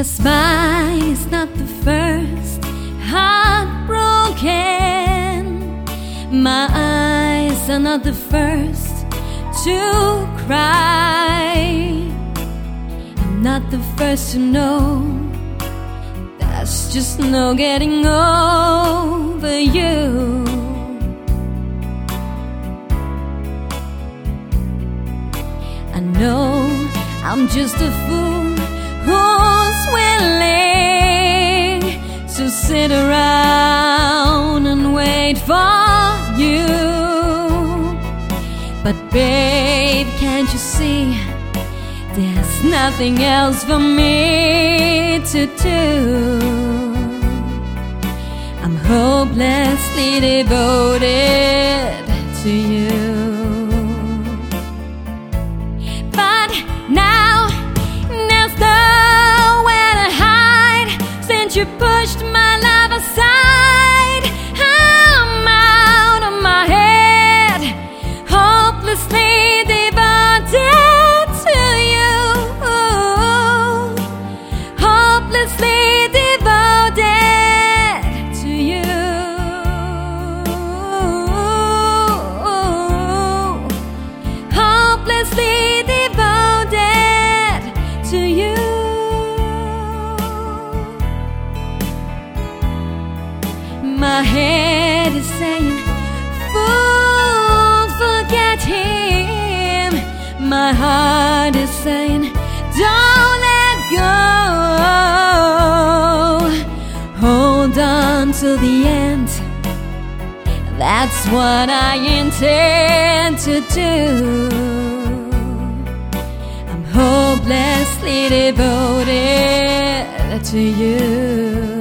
Yes, mine is not the first heartbroken. My eyes are not the first to cry. I'm not the first to know there's just no getting over you. I know I'm just a fool who's willing to sit around and wait for you. But babe, can't you see there's nothing else for me to do? I'm hopelessly devoted to you. You pushed my love aside. I'm out of my head, hopelessly devoted to you. Hopelessly devoted to you. Hopelessly devoted to you. My head is saying, fool, forget him. My heart is saying, don't let go. Hold on till the end. That's what I intend to do. I'm hopelessly devoted to you.